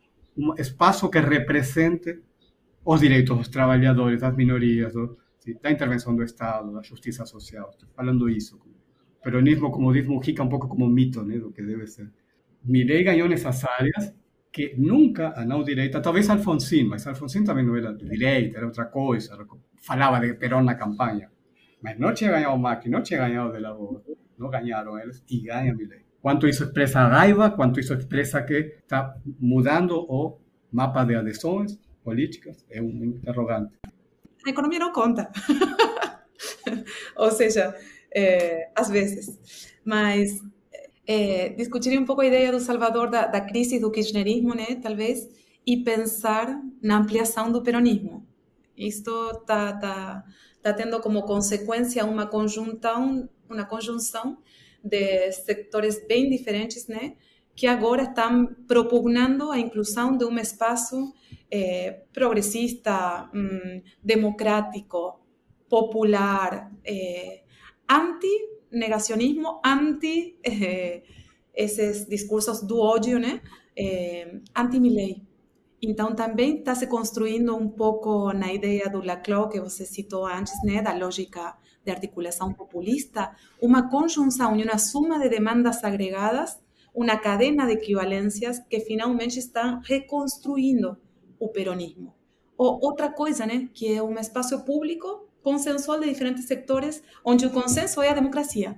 um espaço que represente os direitos dos trabalhadores, das minorias, do, da intervenção do Estado, da justiça social. Estou falando isso. Peronismo, como diz Mujica, um pouco como mito, né, do que deve ser. Milei ganhou nessas áreas que nunca a não direita, talvez Alfonsín, mas Alfonsín também não era de direita, era outra coisa, falava de Perón na campanha, mas não tinha ganhado o Macri, não tinha ganhado de la Boa, não ganharam eles e ganha Milei. Quanto isso expressa a raiva, quanto isso expressa que está mudando o mapa de adesões políticas, é um interrogante. A economia não conta. Ou seja, É, às vezes, mas é, discutir um pouco a ideia do Salvador da, da crise do kirchnerismo, né, talvez, e pensar na ampliação do peronismo. Isto está tá, tá tendo como consequência uma conjunção, uma conjunção de setores bem diferentes, né, que agora estão propugnando a inclusão de um espaço eh, progressista, hum, democrático, popular, eh, anti-negacionismo, anti eh, esses discursos do ódio, né? Eh, anti-Milei. Então, também está se construindo um pouco na ideia do Laclau, que você citou antes, né, da lógica de articulação populista, uma conjunção e uma suma de demandas agregadas, uma cadena de equivalências que finalmente estão reconstruindo o peronismo. Ou outra coisa, né, que é um espaço público consensual de diferentes sectores, onde o consenso é a democracia.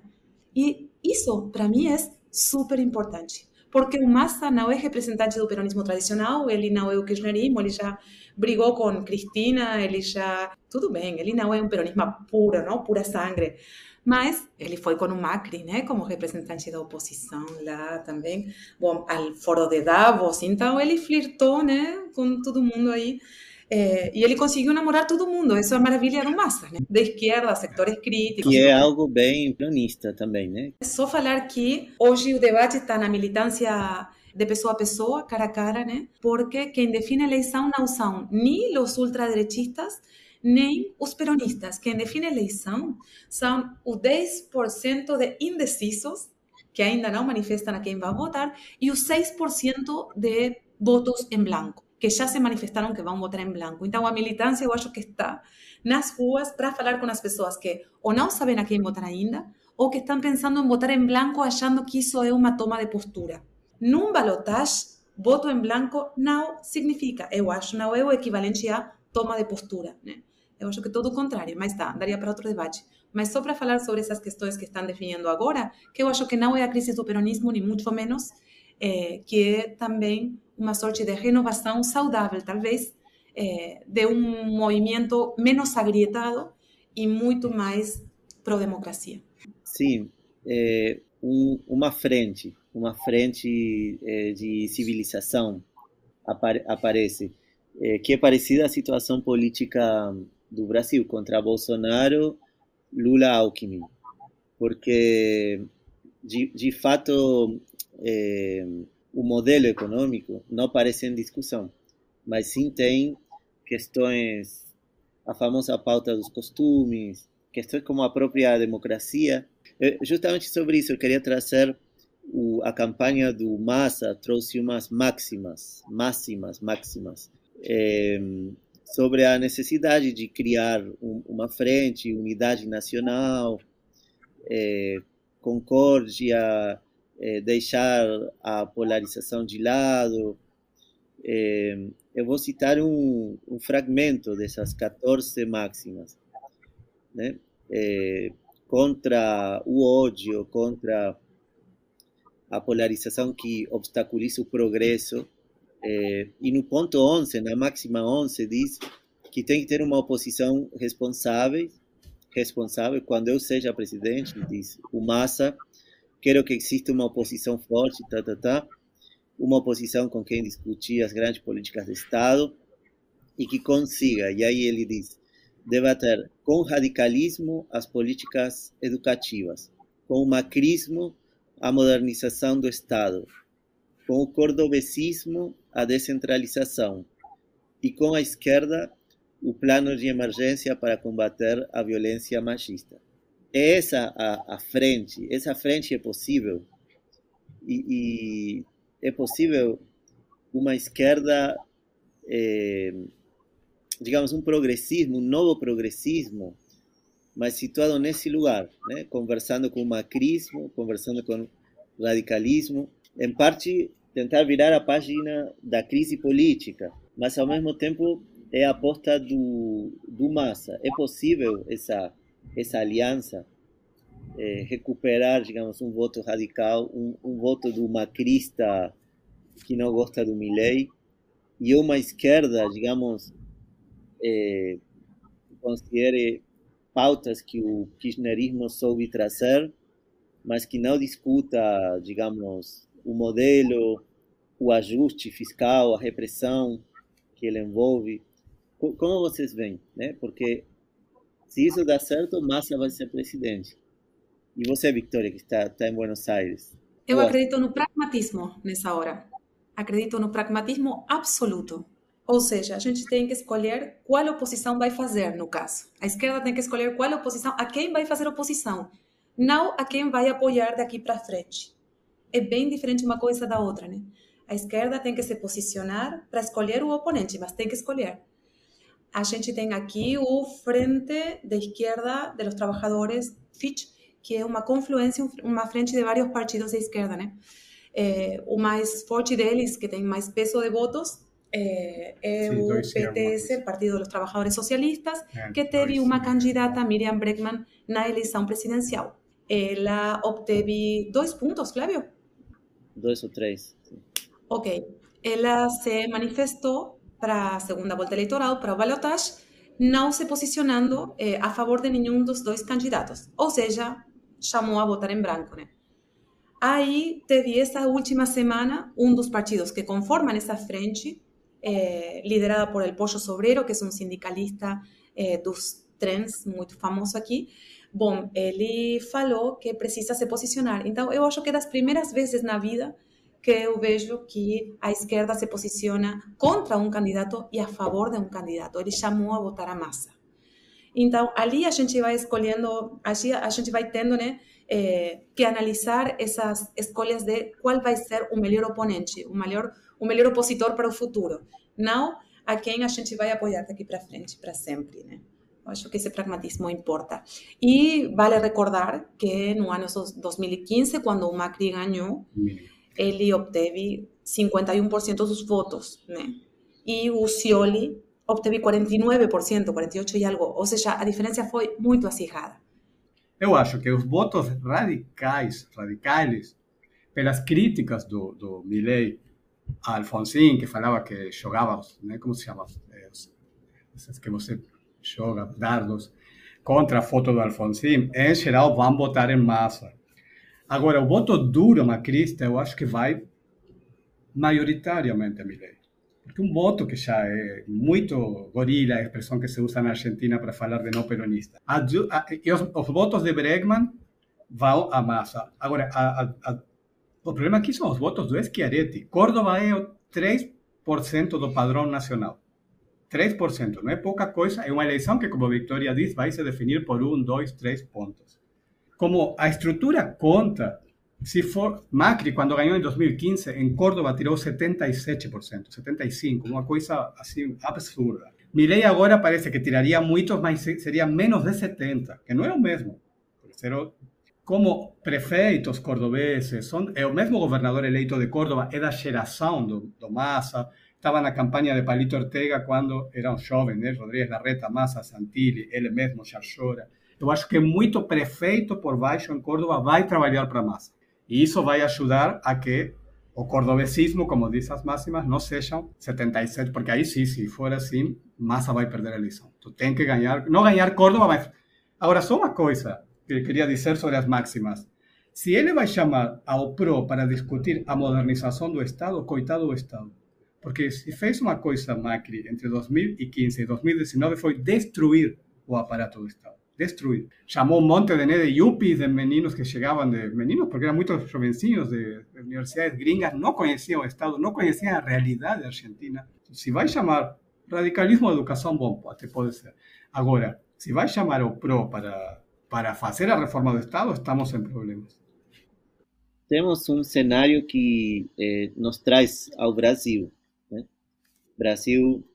E isso, para mim, é super importante. Porque o Massa não é representante do peronismo tradicional, ele não é o kirchnerismo, ele já brigou com Cristina, ele já... Tudo bem, ele não é um peronismo puro, não? Pura sangue. Mas ele foi com o Macri, né? Como representante da oposição lá também. Bom, ao foro de Davos, então ele flertou, né? Com todo mundo aí. É, e ele conseguiu namorar todo mundo, isso é a maravilha do Massa, né? Da esquerda, setores críticos. Que é algo bem peronista também, né? É só falar que hoje o debate está na militância de pessoa a pessoa, cara a cara, né? Porque quem define a eleição não são nem os ultradireitistas, nem os peronistas. Quem define a eleição são os dez por cento de indecisos, que ainda não manifestam a quem vai votar, e os seis por cento de votos em branco, que já se manifestaram que vão votar em branco. Então, a militância, eu acho que está nas ruas para falar com as pessoas que ou não sabem a quem votar ainda, ou que estão pensando em votar em branco achando que isso é uma toma de postura. Num balotagem, voto em branco não significa, eu acho, não é o equivalente a toma de postura, né? Eu acho que é todo o contrário, mas tá, daria para outro debate. Mas só para falar sobre essas questões que estão definindo agora, que eu acho que não é a crise do peronismo, nem muito menos, é, que é também uma sorte de renovação saudável, talvez, é, de um movimento menos agrietado e muito mais pró-democracia. Sim, é, um, uma frente, uma frente é, de civilização apare, aparece, é, que é parecida à situação política do Brasil, contra Bolsonaro, Lula, Alckmin, porque, de, de fato, é, o modelo econômico não aparece em discussão, mas sim tem questões, a famosa pauta dos costumes, questões como a própria democracia. Justamente sobre isso eu queria trazer o, a campanha do Massa, trouxe umas máximas, máximas, máximas, é, sobre a necessidade de criar um, uma frente, unidade nacional, é, concórdia, é, deixar a polarização de lado. É, eu vou citar um, um fragmento dessas quatorze máximas, né? É, contra o ódio, contra a polarização que obstaculiza o progresso. É, e no ponto onze, na máxima onze, diz que tem que ter uma oposição responsável, responsável. Quando eu seja presidente, diz o Massa, quero que exista uma oposição forte, tá, tá, tá, uma oposição com quem discutir as grandes políticas do Estado e que consiga, e aí ele diz, debater com radicalismo as políticas educativas, com o macrismo a modernização do Estado, com o cordobesismo a descentralização e com a esquerda o plano de emergência para combater a violência machista. É essa a, a frente, essa frente é possível e, e é possível uma esquerda, é, digamos, um progressismo, um novo progressismo, mas situado nesse lugar, né? Conversando com o macrismo, conversando com o radicalismo, em parte tentar virar a página da crise política, mas ao mesmo tempo é a aposta do, do Massa. É possível essa, essa aliança, é, recuperar, digamos, um voto radical, um, um voto do macrista que não gosta do Milei, e uma esquerda, digamos, é, que considere pautas que o kirchnerismo soube trazer, mas que não discuta, digamos, o modelo, o ajuste fiscal, a repressão que ele envolve. Como vocês veem, né? Porque se isso dá certo, Massa vai ser presidente. E você, Victoria, que está, está em Buenos Aires, Eu Eu acho. acredito no pragmatismo nessa hora. Acredito no pragmatismo absoluto. Ou seja, a gente tem que escolher qual oposição vai fazer, no caso. A esquerda tem que escolher qual oposição, a quem vai fazer oposição, não a quem vai apoiar daqui para frente. É bem diferente uma coisa da outra, né? A esquerda tem que se posicionar para escolher o oponente, mas tem que escolher. A gente tem aqui o Frente de Esquerda de los Trabajadores, F I C, que é uma confluência, uma frente de vários partidos de esquerda, né? É, o mais forte deles, que tem mais peso de votos, é, é Sim, o dois sim, alguma P T S, coisa. Partido dos Trabalhadores Socialistas, É, que teve dois uma sim. candidata, Miriam Bregman, na eleição presidencial. Ela obteve dois pontos, Flávio? Dois ou três. Sim. Ok. Ela se manifestou para a segunda volta eleitoral, para o balotage, não se posicionando eh, a favor de nenhum dos dois candidatos. Ou seja, chamou a votar em branco, né? Aí teve essa última semana um dos partidos que conformam essa frente, eh, liderada por El Pollo Sobrero, que é um sindicalista eh, dos trens, muito famoso aqui. Bom, ele falou que precisa se posicionar. Então, eu acho que é das primeiras vezes na vida que eu vejo que a esquerda se posiciona contra um candidato e a favor de um candidato. Ele chamou a votar a massa. Então, ali a gente vai escolhendo, ali a gente vai tendo, né, eh, que analisar essas escolhas de qual vai ser o melhor oponente, o melhor, o melhor opositor para o futuro. Não a quem a gente vai apoiar daqui para frente, para sempre, né? Eu acho que esse pragmatismo importa. E vale recordar que no ano dois mil e quinze, quando o Macri ganhou, ele obteve cinquenta e um por cento dos votos, né? E o Scioli obteve quarenta e nove por cento, quarenta e oito por cento e algo. Ou seja, a diferença foi muito acirrada. Eu acho que os votos radicais, radicais, pelas críticas do, do Milei a Alfonsín, que falava que jogava, né, como se chama? É, esses que você joga, dardos, contra a foto do Alfonsín, em geral vão votar em massa. Agora, o voto duro macrista, eu acho que vai maioritariamente a Milei. Porque um voto que já é muito gorila, a expressão que se usa na Argentina para falar de não peronista. A, a, e os, os votos de Bregman vão à massa. Agora, a, a, a, o problema aqui são os votos do Schiaretti. Córdoba é três por cento do padrão nacional. três por cento. Não é pouca coisa. É uma eleição que, como a Victoria diz, vai se definir por um, dois, três pontos. Como a estrutura conta, se for Macri, quando ganhou em dois mil e quinze, em Córdoba tirou setenta e sete por cento, setenta e cinco por cento, uma coisa assim absurda. Milei agora parece que tiraria muito, mas seria menos de setenta por cento, que não é o mesmo. Como prefeitos cordobeses, são, é o mesmo governador eleito de Córdoba, é da geração do, do Massa, estava na campanha de Palito Ortega quando era um jovem, né? Rodrigues Larreta, Massa, Santilli, ele mesmo já chora. Eu acho que muito prefeito por baixo em Córdoba vai trabalhar para Massa. E isso vai ajudar a que o cordobesismo, como diz as máximas, não sejam setenta e sete, porque aí sim, se for assim, Massa vai perder a eleição. Tu tem que ganhar, não ganhar Córdoba, mas... Agora, só uma coisa que eu queria dizer sobre as máximas. Se ele vai chamar ao P R O para discutir a modernização do Estado, coitado do Estado. Porque se fez uma coisa, Macri, entre dois mil e quinze e dois mil e dezenove, foi destruir o aparato do Estado. Destruir. Chamou um monte de, né, de yuppies, de meninos que chegavam, de meninos, porque eram muitos jovencinhos de, de universidades gringas, não conheciam o Estado, não conheciam a realidade argentina. Se vai chamar radicalismo de educação, bom, até pode ser. Agora, se vai chamar o P R O para, para fazer a reforma do Estado, estamos em problemas. Temos um cenário que eh, nos traz ao Brasil, né? Brasil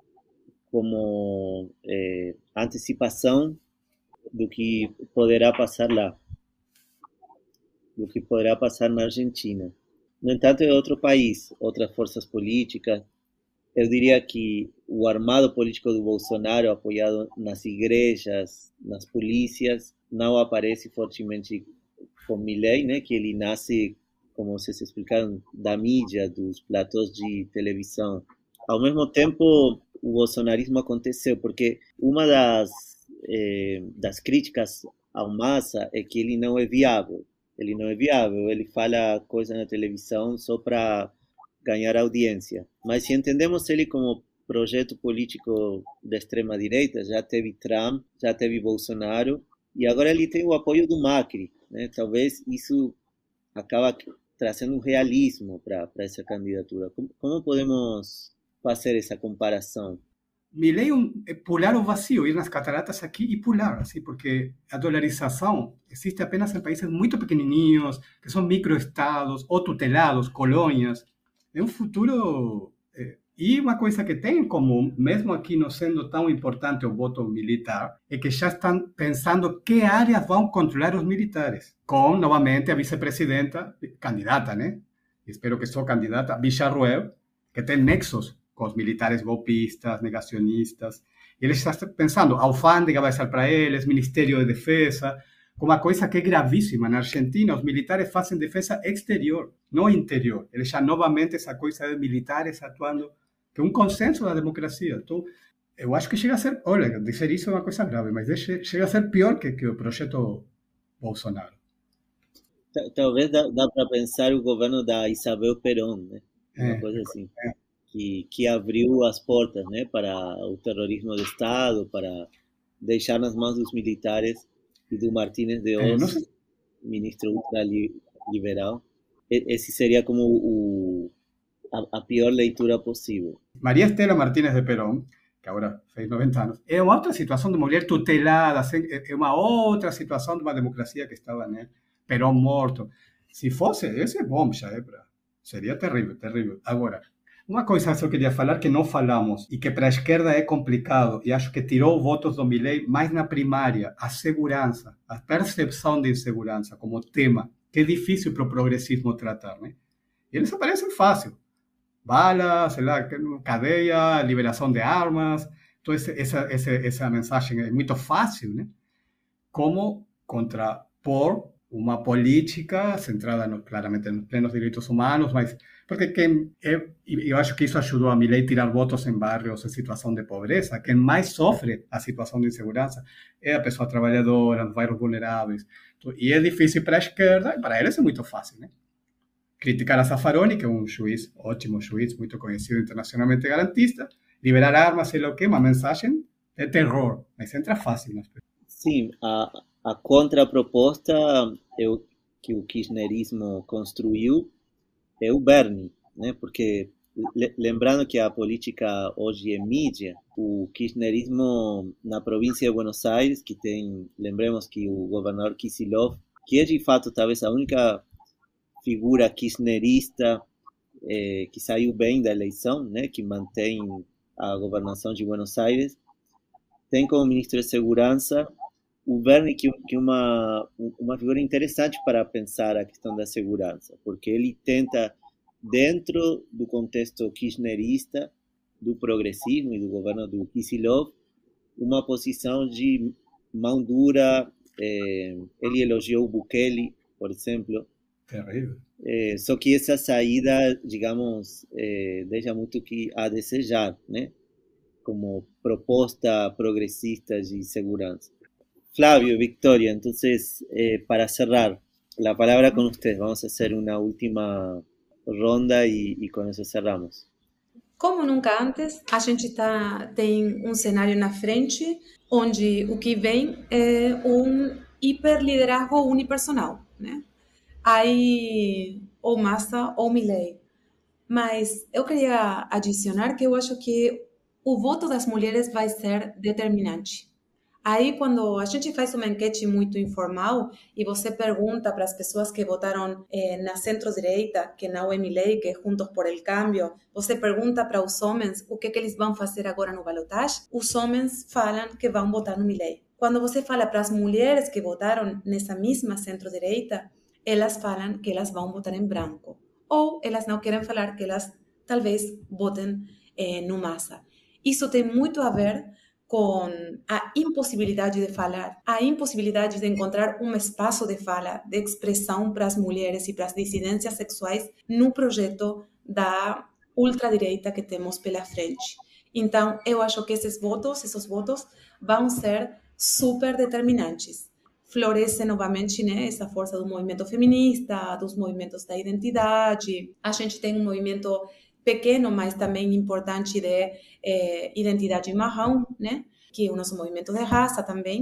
como eh, antecipação do que poderá passar lá, do que poderá passar na Argentina. No entanto, é outro país, outras forças políticas. Eu diria que o armado político do Bolsonaro, apoiado nas igrejas, nas polícias, não aparece fortemente com Milei, né? Que ele nasce, como vocês explicaram, da mídia, dos platôs de televisão. Ao mesmo tempo, o bolsonarismo aconteceu, porque uma das Eh, das críticas ao Massa é que ele não é viável. Ele não é viável, ele fala coisa na televisão só para ganhar audiência. Mas se entendemos ele como projeto político da extrema-direita, já teve Trump, já teve Bolsonaro, e agora ele tem o apoio do Macri, né? Talvez isso acaba trazendo um realismo para essa candidatura. Como, como podemos fazer essa comparação? Milei um, é pular o vazio, ir nas cataratas aqui e pular, assim, porque a dolarização existe apenas em países muito pequenininhos, que são microestados ou tutelados, colônias. É um futuro... É, e uma coisa que tem em comum, mesmo aqui não sendo tão importante o voto militar, é que já estão pensando que áreas vão controlar os militares, com, novamente, a vice-presidenta, candidata, né? Espero que só candidata, Villarruel, que tem nexos com os militares golpistas, negacionistas. E eles estão pensando, a alfândega vai ser para eles, Ministério de Defesa, com uma coisa que é gravíssima. Na Argentina, os militares fazem defesa exterior, não interior. Eles já, novamente, essa coisa de militares atuando, que é um consenso da democracia. Então, eu acho que chega a ser, olha, dizer isso é uma coisa grave, mas chega a ser pior que, que o projeto Bolsonaro. Talvez dá, dá para pensar o governo da Isabel Perón, né? Uma É, coisa assim. é. Que, que abriu as portas, né, para o terrorismo de Estado, para deixar nas mãos dos militares e do Martínez de É, não Oz, sei. ministro ultraliberal. E- Esse seria como o, a, a pior leitura possível. María Estela Martínez de Perón, que agora fez noventa anos, é uma outra situação de mulher tutelada, sem- é uma outra situação de uma democracia que estava, né? Perón morto. Se fosse, esse é bom, já é pra... Seria terrível, terrível. Agora, uma coisa que eu queria falar que não falamos e que para a esquerda é complicado e acho que tirou votos do Milei mais na primária, a segurança, a percepção de insegurança como tema, que é difícil para o progressismo tratar, né? E eles aparecem fácil. Balas, sei lá, cadeia, liberação de armas, toda essa, essa, essa, essa mensagem é muito fácil, né? Como contrapor uma política centrada no, claramente nos plenos direitos humanos, mas porque quem é, e eu acho que isso ajudou a Milei tirar votos em bairros em situação de pobreza. Quem mais sofre a situação de insegurança é a pessoa trabalhadora, nos bairros vulneráveis. E é difícil para a esquerda, e para eles é muito fácil, né? Criticar a Zaffaroni, que é um juiz, ótimo juiz, muito conhecido internacionalmente garantista, liberar armas, sei lá o quê, uma mensagem de terror, mas entra fácil nas pessoas. Sim, a, a contraproposta é o, que o kirchnerismo construiu é o Bernie, né? Porque le- lembrando que a política hoje é mídia, o kirchnerismo na província de Buenos Aires, que tem, lembremos que o governador Kicillof, que é de fato talvez a única figura kirchnerista eh, que saiu bem da eleição, né? Que mantém a governação de Buenos Aires, tem como ministro de Segurança o Bernie, que que é uma uma figura interessante para pensar a questão da segurança, porque ele tenta, dentro do contexto kirchnerista, do progressismo e do governo do Kicillof, uma posição de mão dura. Eh, ele elogiou o Bukele, por exemplo. Terrível. Eh, só que essa saída, digamos, eh, deixa muito que a desejar, né? Como proposta progresista de segurança. Flavio, Victoria, entonces, eh, para cerrar, la palabra con ustedes. Vamos a hacer una última ronda y, y con eso cerramos. Como nunca antes, a gente tá, tem um cenário na frente onde o que vem é um hiperliderazgo unipersonal, né? Aí, ou Massa ou Milei. Mas eu queria adicionar que eu acho que o voto das mulheres vai ser determinante. Aí, quando a gente faz uma enquete muito informal e você pergunta para as pessoas que votaram eh, na centro-direita, que não é Milei, que é Juntos por el Cambio, você pergunta para os homens o que, que eles vão fazer agora no balotage, os homens falam que vão votar no Milei. Quando você fala para as mulheres que votaram nessa mesma centro-direita, elas falam que elas vão votar em branco. Ou elas não querem falar que elas talvez votem eh, no Massa. Isso tem muito a ver com a impossibilidade de falar, a impossibilidade de encontrar um espaço de fala, de expressão para as mulheres e para as dissidências sexuais no projeto da ultradireita que temos pela frente. Então, eu acho que esses votos, esses votos vão ser super determinantes. Floresce novamente, né, essa força do movimento feminista, dos movimentos da identidade. A gente tem um movimento pequeno, mas também importante de eh, identidade marrom, né? Que é o nosso movimento de raça também.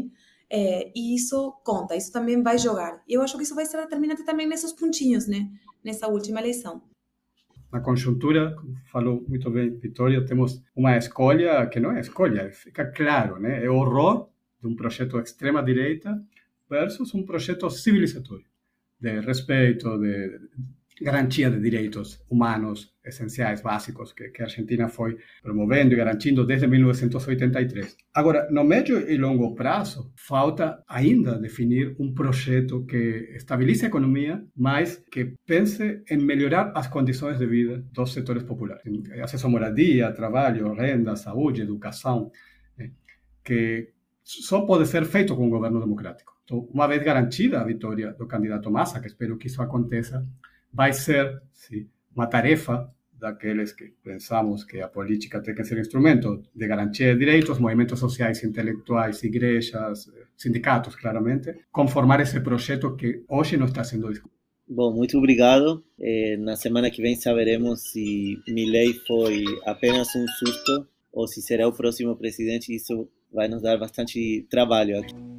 É, e isso conta, isso também vai jogar. E eu acho que isso vai ser determinante também nesses pontinhos, né? Nessa última eleição. Na conjuntura, como falou muito bem Vitória, temos uma escolha que não é escolha, fica claro, né? É o horror de um projeto de extrema-direita versus um projeto civilizatório, de respeito, de garantia de direitos humanos essenciais, básicos, que, que a Argentina foi promovendo e garantindo desde mil novecentos e oitenta e três. Agora, no médio e longo prazo, falta ainda definir um projeto que estabilize a economia, mas que pense em melhorar as condições de vida dos setores populares. Acesso à moradia, trabalho, renda, saúde, educação, né, que só pode ser feito com um governo democrático. Então, uma vez garantida a vitória do candidato Massa, que espero que isso aconteça, vai ser sim, uma tarefa daqueles que pensamos que a política tem que ser instrumento de garantia de direitos, movimentos sociais, intelectuais, igrejas, sindicatos, claramente, conformar esse projeto que hoje não está sendo discutido. Bom, muito obrigado. Eh, na semana que vem saberemos se Milei foi apenas um susto ou se será o próximo presidente. Isso vai nos dar bastante trabalho aqui.